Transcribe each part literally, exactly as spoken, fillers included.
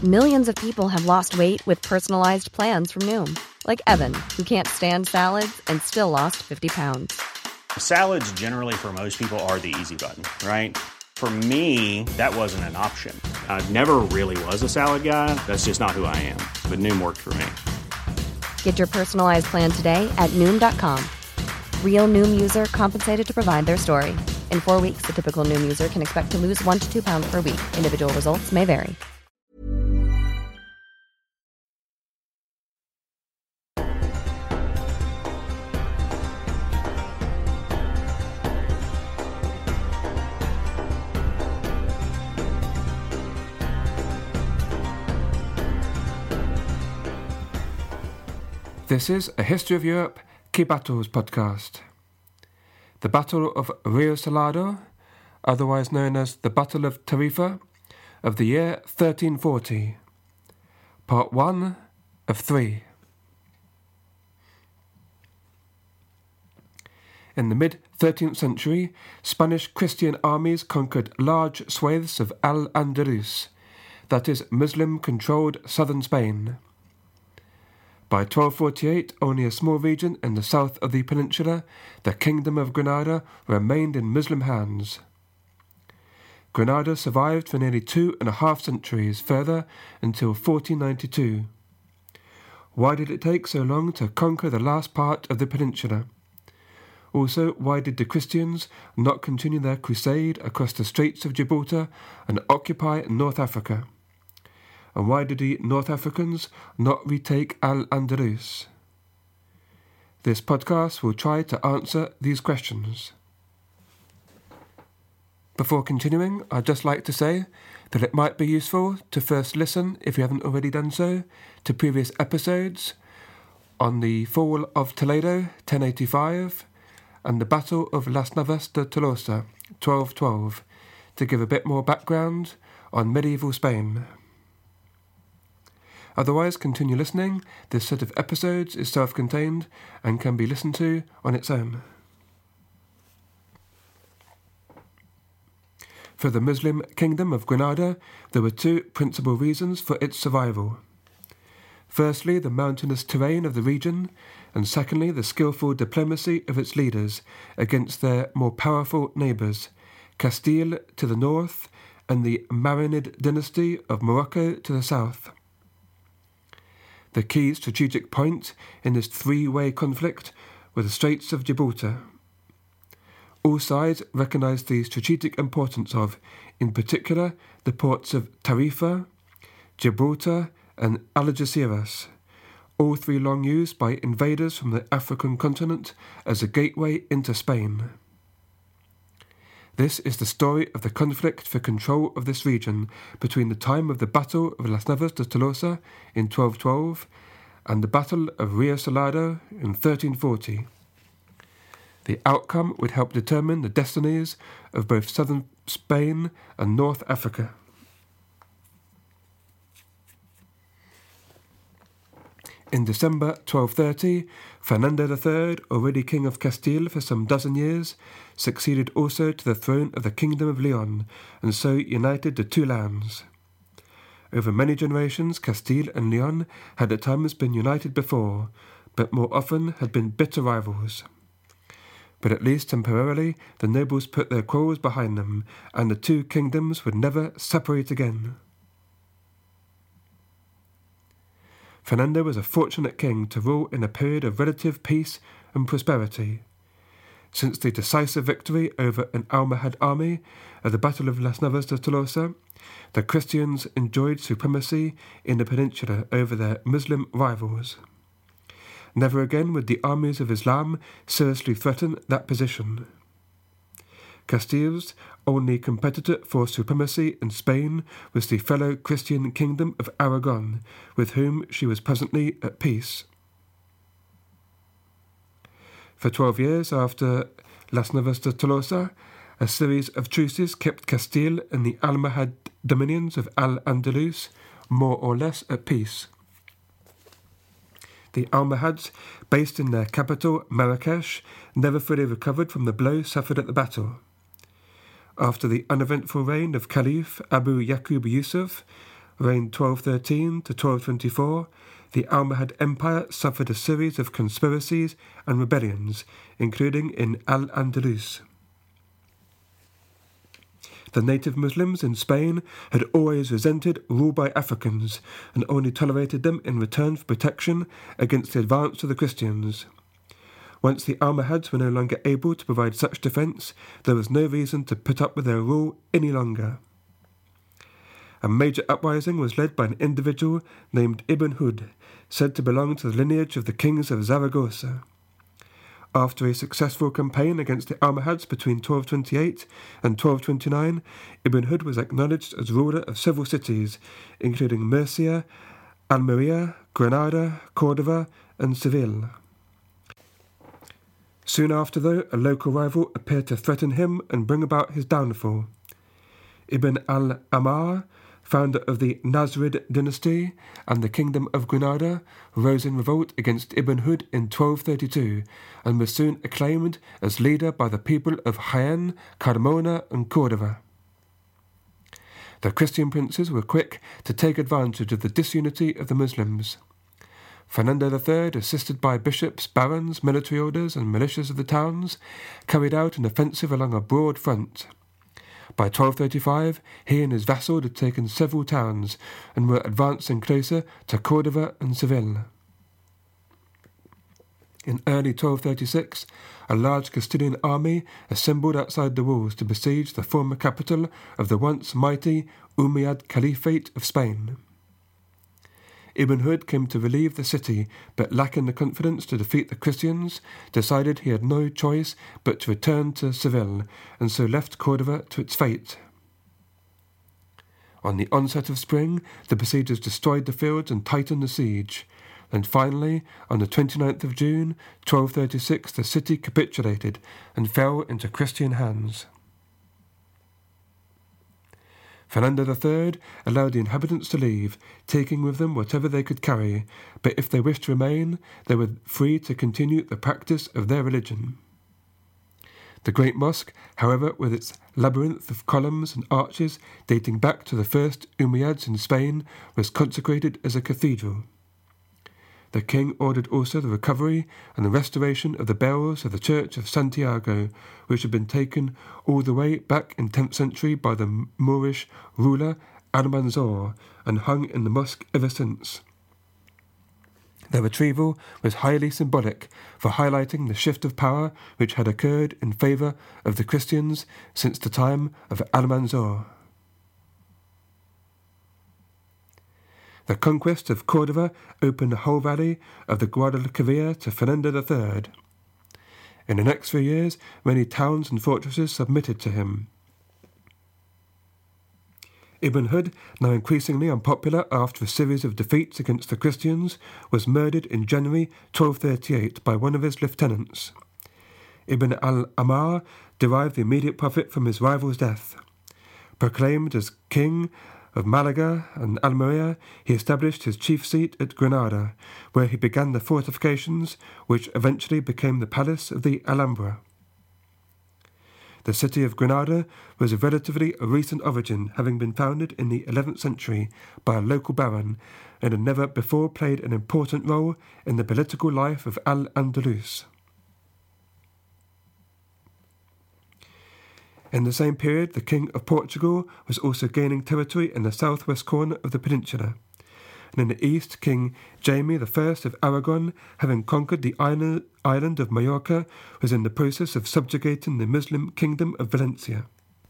Millions of people have lost weight with personalized plans from Noom. Like Evan, who can't stand salads and still lost fifty pounds. Salads generally for most people are the easy button, right? For me, that wasn't an option. I never really was a salad guy. That's just not who I am. But Noom worked for me. Get your personalized plan today at Noom dot com. Real Noom user compensated to provide their story. In four weeks, the typical Noom user can expect to lose one to two pounds per week. Individual results may vary. This is a History of Europe Key Battles podcast. The Battle of Rio Salado, otherwise known as the Battle of Tarifa, of the year thirteen forty. Part one of three. In the mid-thirteenth century, Spanish Christian armies conquered large swathes of Al-Andalus, that is, Muslim-controlled southern Spain. By twelve forty-eight, only a small region in the south of the peninsula, the Kingdom of Granada, remained in Muslim hands. Granada survived for nearly two and a half centuries further until fourteen ninety-two. Why did it take so long to conquer the last part of the peninsula? Also, why did the Christians not continue their crusade across the Straits of Gibraltar and occupy North Africa? And why did the North Africans not retake Al-Andalus? This podcast will try to answer these questions. Before continuing, I'd just like to say that it might be useful to first listen, if you haven't already done so, to previous episodes on the Fall of Toledo, ten eighty-five, and the Battle of Las Navas de Tolosa, twelve twelve, to give a bit more background on medieval Spain. Otherwise, continue listening. This set of episodes is self-contained and can be listened to on its own. For the Muslim Kingdom of Granada, there were two principal reasons for its survival. Firstly, the mountainous terrain of the region, and secondly, the skillful diplomacy of its leaders against their more powerful neighbours, Castile to the north and the Marinid dynasty of Morocco to the south. The key strategic point in this three-way conflict were the Straits of Gibraltar. All sides recognised the strategic importance of, in particular, the ports of Tarifa, Gibraltar and Algeciras, all three long used by invaders from the African continent as a gateway into Spain. This is the story of the conflict for control of this region between the time of the Battle of Las Navas de Tolosa in twelve twelve and the Battle of Rio Salado in thirteen forty. The outcome would help determine the destinies of both southern Spain and North Africa. In December twelve thirty, Fernando the Third, already King of Castile for some dozen years, succeeded also to the throne of the Kingdom of Leon, and so united the two lands. Over many generations, Castile and Leon had at times been united before, but more often had been bitter rivals. But at least temporarily, the nobles put their quarrels behind them, and the two kingdoms would never separate again. Fernando was a fortunate king to rule in a period of relative peace and prosperity. Since the decisive victory over an Almohad army at the Battle of Las Navas de Tolosa, the Christians enjoyed supremacy in the peninsula over their Muslim rivals. Never again would the armies of Islam seriously threaten that position. Castile's only competitor for supremacy in Spain was the fellow Christian kingdom of Aragon, with whom she was presently at peace. For twelve years after Las Navas de Tolosa, a series of truces kept Castile and the Almohad dominions of Al-Andalus more or less at peace. The Almohads, based in their capital, Marrakesh, never fully recovered from the blow suffered at the battle. After the uneventful reign of Caliph Abu Yaqub Yusuf, reigned twelve thirteen to twelve twenty-four, the Almohad Empire suffered a series of conspiracies and rebellions, including in Al-Andalus. The native Muslims in Spain had always resented rule by Africans and only tolerated them in return for protection against the advance of the Christians. Once the Almohads were no longer able to provide such defence, there was no reason to put up with their rule any longer. A major uprising was led by an individual named Ibn Hud, said to belong to the lineage of the kings of Zaragoza. After a successful campaign against the Almohads between twelve twenty-eight and twelve twenty-nine, Ibn Hud was acknowledged as ruler of several cities, including Murcia, Almeria, Granada, Cordova, and Seville. Soon after, though, a local rival appeared to threaten him and bring about his downfall. Ibn al-Amar, founder of the Nasrid dynasty and the Kingdom of Granada, rose in revolt against Ibn Hud in twelve thirty-two and was soon acclaimed as leader by the people of Jaén, Carmona, and Cordova. The Christian princes were quick to take advantage of the disunity of the Muslims. Fernando the Third, assisted by bishops, barons, military orders, and militias of the towns, carried out an offensive along a broad front. By twelve thirty-five, he and his vassal had taken several towns and were advancing closer to Cordova and Seville. In early twelve thirty-six, a large Castilian army assembled outside the walls to besiege the former capital of the once mighty Umayyad Caliphate of Spain. Ibn Hud came to relieve the city, but lacking the confidence to defeat the Christians, decided he had no choice but to return to Seville, and so left Cordova to its fate. On the onset of spring, the besiegers destroyed the fields and tightened the siege. And finally, on the twenty-ninth of June, twelve thirty-six, the city capitulated and fell into Christian hands. Fernando the Third allowed the inhabitants to leave, taking with them whatever they could carry, but if they wished to remain, they were free to continue the practice of their religion. The great mosque, however, with its labyrinth of columns and arches dating back to the first Umayyads in Spain, was consecrated as a cathedral. The king ordered also the recovery and the restoration of the bells of the Church of Santiago, which had been taken all the way back in tenth century by the Moorish ruler Almanzor and hung in the mosque ever since. Their retrieval was highly symbolic for highlighting the shift of power which had occurred in favour of the Christians since the time of Almanzor. The conquest of Cordova opened the whole valley of the Guadalquivir to Fernando the Third. In the next few years, many towns and fortresses submitted to him. Ibn Hud, now increasingly unpopular after a series of defeats against the Christians, was murdered in January twelve thirty-eight by one of his lieutenants. Ibn al-Amar derived the immediate profit from his rival's death. Proclaimed as king of Malaga and Almeria, he established his chief seat at Granada, where he began the fortifications which eventually became the palace of the Alhambra. The city of Granada was of relatively recent origin, having been founded in the eleventh century by a local baron, and had never before played an important role in the political life of Al-Andalus. In the same period, the King of Portugal was also gaining territory in the southwest corner of the peninsula, and in the east, King Jaime the First of Aragon, having conquered the island of Majorca, was in the process of subjugating the Muslim kingdom of Valencia.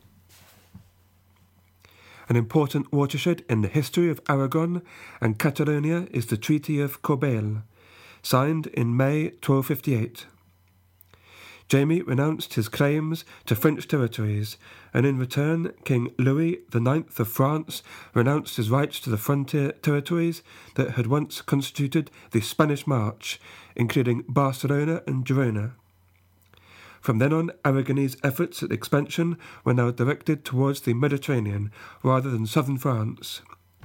An important watershed in the history of Aragon and Catalonia is the Treaty of Corbeil, signed in May twelve fifty-eight. Jaime renounced his claims to French territories, and in return King Louis the Ninth of France renounced his rights to the frontier territories that had once constituted the Spanish March, including Barcelona and Girona. From then on, Aragonese efforts at expansion were now directed towards the Mediterranean rather than southern France.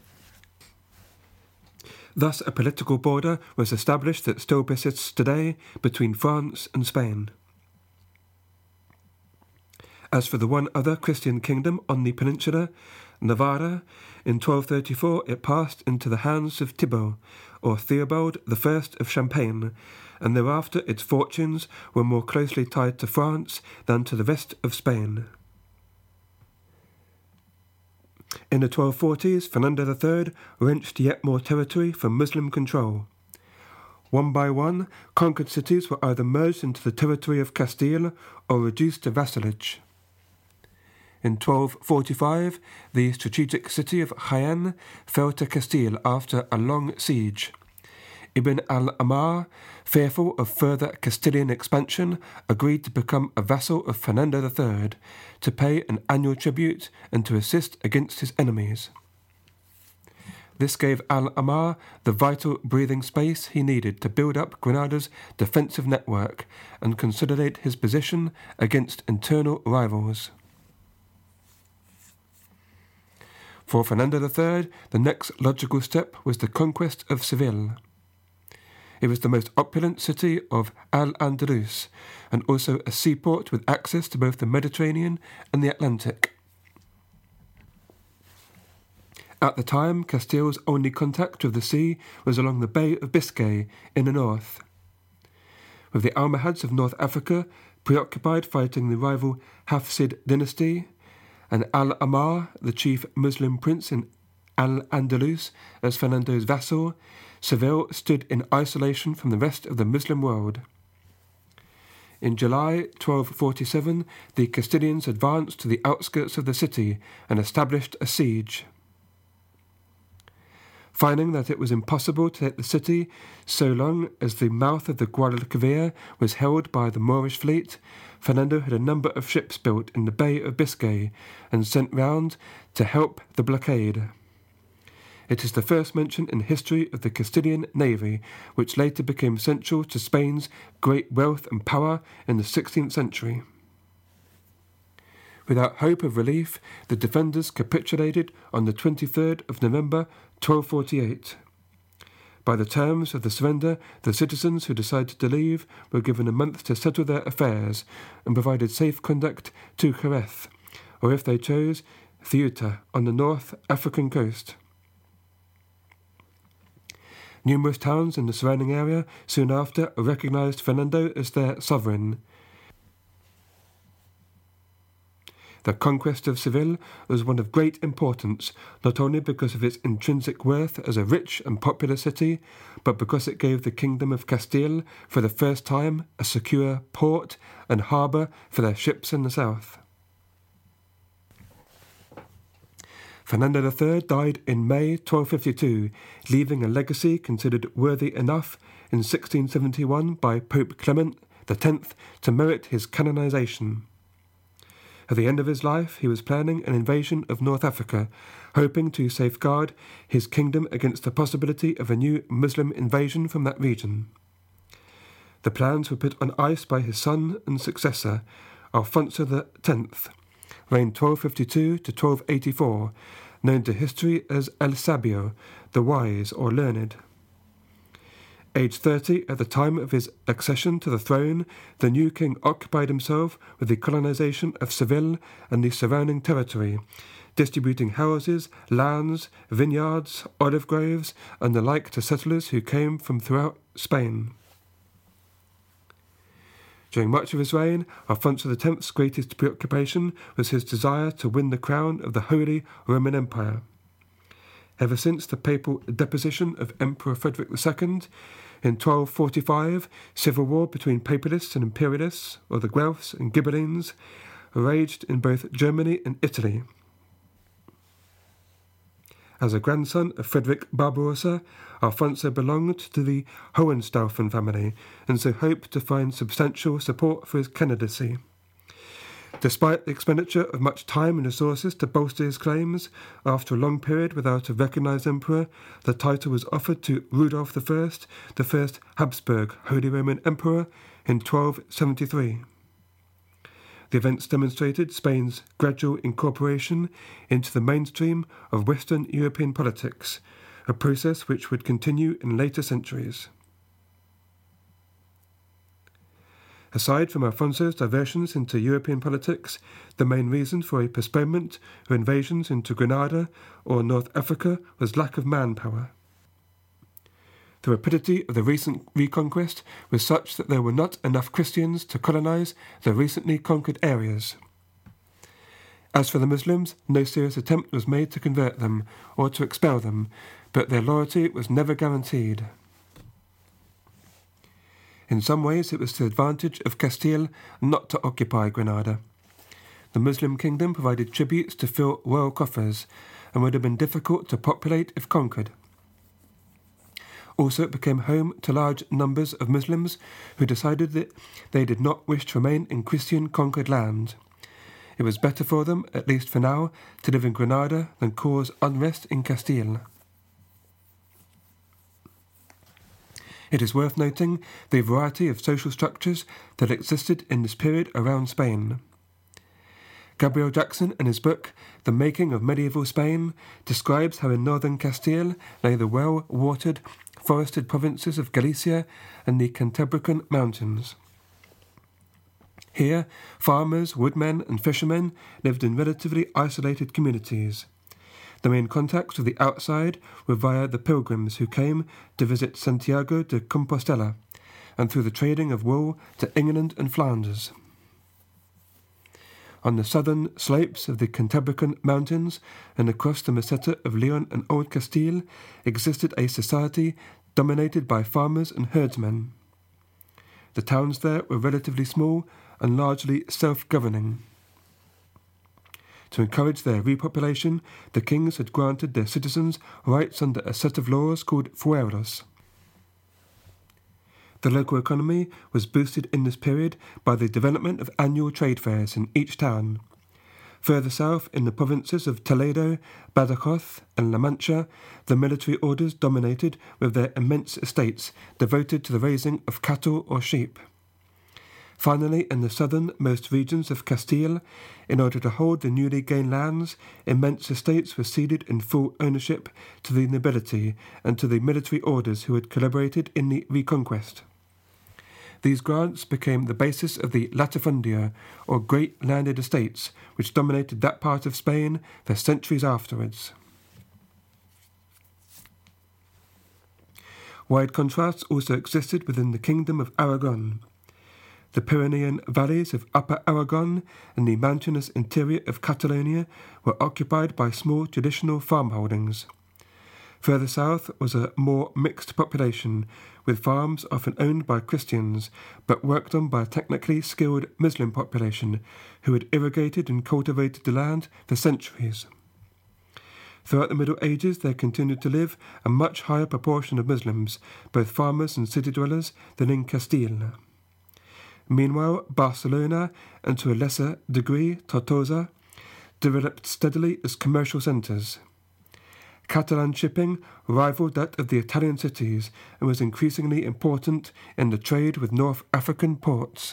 Thus, a political border was established that still persists today between France and Spain. As for the one other Christian kingdom on the peninsula, Navarra. In twelve thirty-four it passed into the hands of Thibaut, or Theobald the First of Champagne, and thereafter its fortunes were more closely tied to France than to the rest of Spain. In the twelve forties, Fernando the Third wrenched yet more territory from Muslim control. One by one, conquered cities were either merged into the territory of Castile or reduced to vassalage. In twelve forty-five, the strategic city of Jaén fell to Castile after a long siege. Ibn al-Amar, fearful of further Castilian expansion, agreed to become a vassal of Fernando the Third, to pay an annual tribute and to assist against his enemies. This gave al-Amar the vital breathing space he needed to build up Granada's defensive network and consolidate his position against internal rivals. For Fernando the Third, the next logical step was the conquest of Seville. It was the most opulent city of Al-Andalus, and also a seaport with access to both the Mediterranean and the Atlantic. At the time, Castile's only contact with the sea was along the Bay of Biscay in the north. With the Almohads of North Africa preoccupied fighting the rival Hafsid dynasty, and Al-Amar, the chief Muslim prince in Al-Andalus, as Fernando's vassal, Seville stood in isolation from the rest of the Muslim world. In July twelve forty-seven, the Castilians advanced to the outskirts of the city and established a siege. Finding that it was impossible to take the city so long as the mouth of the Guadalquivir was held by the Moorish fleet, Fernando had a number of ships built in the Bay of Biscay and sent round to help the blockade. It is the first mention in history of the Castilian navy, which later became central to Spain's great wealth and power in the sixteenth century. Without hope of relief, the defenders capitulated on the twenty-third of November twelve forty-eight. By the terms of the surrender, the citizens who decided to leave were given a month to settle their affairs and provided safe conduct to Jerez, or if they chose, Ceuta on the North African coast. Numerous towns in the surrounding area soon after recognised Fernando as their sovereign. The conquest of Seville was one of great importance, not only because of its intrinsic worth as a rich and popular city, but because it gave the Kingdom of Castile, for the first time, a secure port and harbour for their ships in the south. Fernando the Third died in May twelve fifty-two, leaving a legacy considered worthy enough in sixteen seventy-one by Pope Clement the Tenth to merit his canonization. At the end of his life, he was planning an invasion of North Africa, hoping to safeguard his kingdom against the possibility of a new Muslim invasion from that region. The plans were put on ice by his son and successor, Alfonso the Tenth, reigned twelve fifty-two to twelve eighty-four, known to history as El Sabio, the wise or learned. Aged thirty at the time of his accession to the throne, the new king occupied himself with the colonization of Seville and the surrounding territory, distributing houses, lands, vineyards, olive groves, and the like to settlers who came from throughout Spain. During much of his reign, Alfonso the Tenth's greatest preoccupation was his desire to win the crown of the Holy Roman Empire. Ever since the papal deposition of Emperor Frederick the Second, in twelve forty-five, civil war between papalists and imperialists, or the Guelphs and Ghibellines, raged in both Germany and Italy. As a grandson of Frederick Barbarossa, Alfonso belonged to the Hohenstaufen family, and so hoped to find substantial support for his candidacy. Despite the expenditure of much time and resources to bolster his claims, after a long period without a recognised emperor, the title was offered to Rudolf the First, the first Habsburg Holy Roman Emperor, in twelve seventy-three. The events demonstrated Spain's gradual incorporation into the mainstream of Western European politics, a process which would continue in later centuries. Aside from Alfonso's diversions into European politics, the main reason for a postponement or invasions into Granada or North Africa was lack of manpower. The rapidity of the recent reconquest was such that there were not enough Christians to colonize the recently conquered areas. As for the Muslims, no serious attempt was made to convert them or to expel them, but their loyalty was never guaranteed. In some ways it was to the advantage of Castile not to occupy Granada. The Muslim kingdom provided tributes to fill royal coffers and would have been difficult to populate if conquered. Also, it became home to large numbers of Muslims who decided that they did not wish to remain in Christian conquered land. It was better for them, at least for now, to live in Granada than cause unrest in Castile. It is worth noting the variety of social structures that existed in this period around Spain. Gabriel Jackson, in his book The Making of Medieval Spain, describes how in northern Castile lay the well-watered, forested provinces of Galicia and the Cantabrican Mountains. Here, farmers, woodmen and fishermen lived in relatively isolated communities. The main contacts with the outside were via the pilgrims who came to visit Santiago de Compostela, and through the trading of wool to England and Flanders. On the southern slopes of the Cantabrican Mountains and across the Meseta of Leon and Old Castile existed a society dominated by farmers and herdsmen. The towns there were relatively small and largely self-governing. To encourage their repopulation, the kings had granted their citizens rights under a set of laws called fueros. The local economy was boosted in this period by the development of annual trade fairs in each town. Further south, in the provinces of Toledo, Badajoz, and La Mancha, the military orders dominated with their immense estates devoted to the raising of cattle or sheep. Finally, in the southernmost regions of Castile, in order to hold the newly gained lands, immense estates were ceded in full ownership to the nobility and to the military orders who had collaborated in the reconquest. These grants became the basis of the latifundia, or great landed estates, which dominated that part of Spain for centuries afterwards. Wide contrasts also existed within the Kingdom of Aragon. The Pyrenean valleys of Upper Aragon and the mountainous interior of Catalonia were occupied by small traditional farm holdings. Further south was a more mixed population, with farms often owned by Christians, but worked on by a technically skilled Muslim population who had irrigated and cultivated the land for centuries. Throughout the Middle Ages there continued to live a much higher proportion of Muslims, both farmers and city dwellers, than in Castile. Meanwhile, Barcelona, and to a lesser degree Tortosa, developed steadily as commercial centres. Catalan shipping rivaled that of the Italian cities and was increasingly important in the trade with North African ports.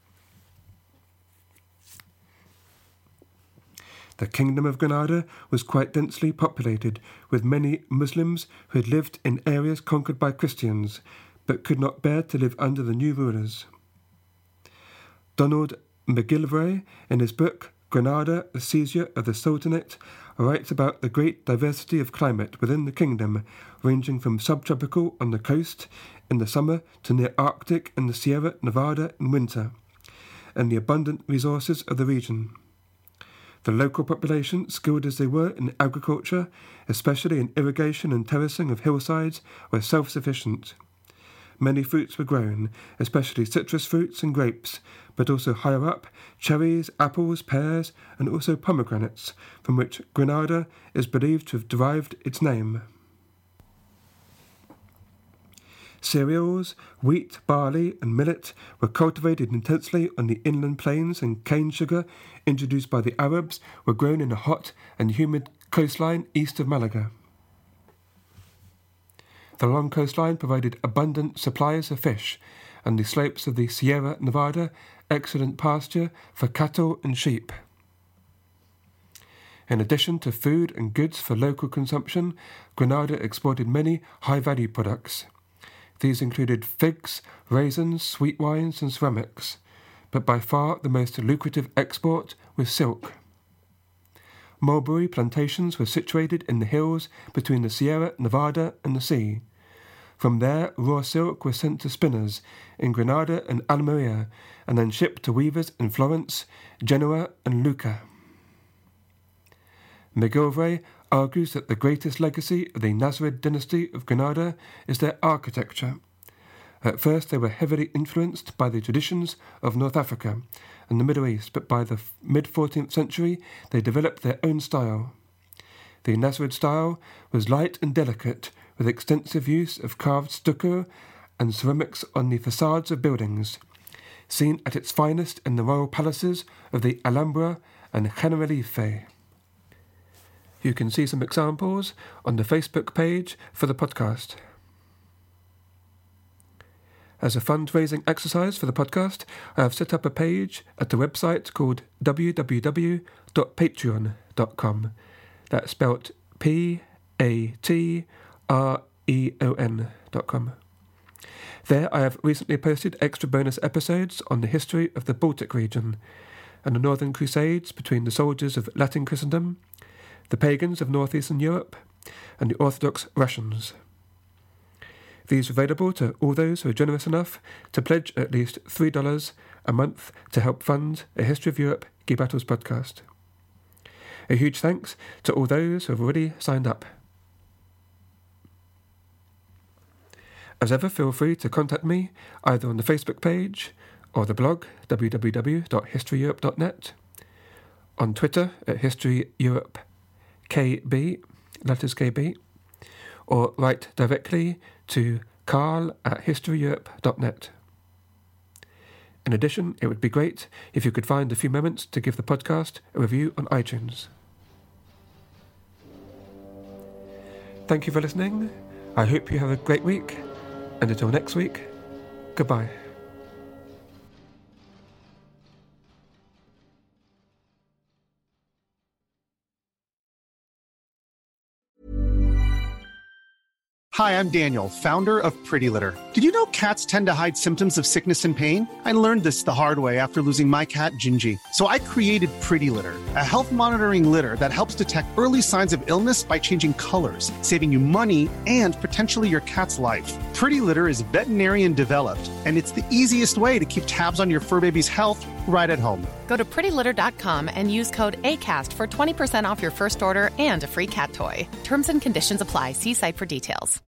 The Kingdom of Granada was quite densely populated, with many Muslims who had lived in areas conquered by Christians, but could not bear to live under the new rulers. Donald McGillivray, in his book Granada, the Seizure of the Sultanate, writes about the great diversity of climate within the kingdom, ranging from subtropical on the coast in the summer to near Arctic in the Sierra Nevada in winter, and the abundant resources of the region. The local population, skilled as they were in agriculture, especially in irrigation and terracing of hillsides, were self-sufficient. Many fruits were grown, especially citrus fruits and grapes, but also higher up, cherries, apples, pears, and also pomegranates, from which Granada is believed to have derived its name. Cereals, wheat, barley, and millet were cultivated intensely on the inland plains, and cane sugar, introduced by the Arabs, were grown in a hot and humid coastline east of Malaga. The long coastline provided abundant supplies of fish, and the slopes of the Sierra Nevada excellent pasture for cattle and sheep. In addition to food and goods for local consumption, Granada exported many high-value products. These included figs, raisins, sweet wines, and ceramics. but by far the most lucrative export was silk. Mulberry plantations were situated in the hills between the Sierra Nevada and the sea. From there, raw silk was sent to spinners in Granada and Almeria, and then shipped to weavers in Florence, Genoa, and Lucca. McGillivray argues that the greatest legacy of the Nasrid dynasty of Granada is their architecture. At first they were heavily influenced by the traditions of North Africa and the Middle East, but by the mid-fourteenth century they developed their own style. The Nasrid style was light and delicate, with extensive use of carved stucco and ceramics on the facades of buildings, seen at its finest in the royal palaces of the Alhambra and Generalife. You can see some examples on the Facebook page for the podcast. As a fundraising exercise for the podcast, I have set up a page at the website called w w w dot patreon dot com. That's spelt P A T R E O N dot com. There I have recently posted extra bonus episodes on the history of the Baltic region and the Northern Crusades between the soldiers of Latin Christendom, the pagans of northeastern Europe, and the Orthodox Russians. These are available to all those who are generous enough to pledge at least three dollars a month to help fund a History of Europe Geek Battles podcast. A huge thanks to all those who have already signed up. As ever, feel free to contact me either on the Facebook page or the blog w w w dot history europe dot net, on Twitter at History Europe K B, letters K B, or write directly to carl at history europe dot net. In addition, it would be great if you could find a few moments to give the podcast a review on iTunes. Thank you for listening. I hope you have a great week, and until next week, goodbye. Hi, I'm Daniel, founder of Pretty Litter. Did you know cats tend to hide symptoms of sickness and pain? I learned this the hard way after losing my cat, Gingy. So I created Pretty Litter, a health monitoring litter that helps detect early signs of illness by changing colors, saving you money and potentially your cat's life. Pretty Litter is veterinarian developed, and it's the easiest way to keep tabs on your fur baby's health right at home. Go to pretty litter dot com and use code ACAST for twenty percent off your first order and a free cat toy. Terms and conditions apply. See site for details.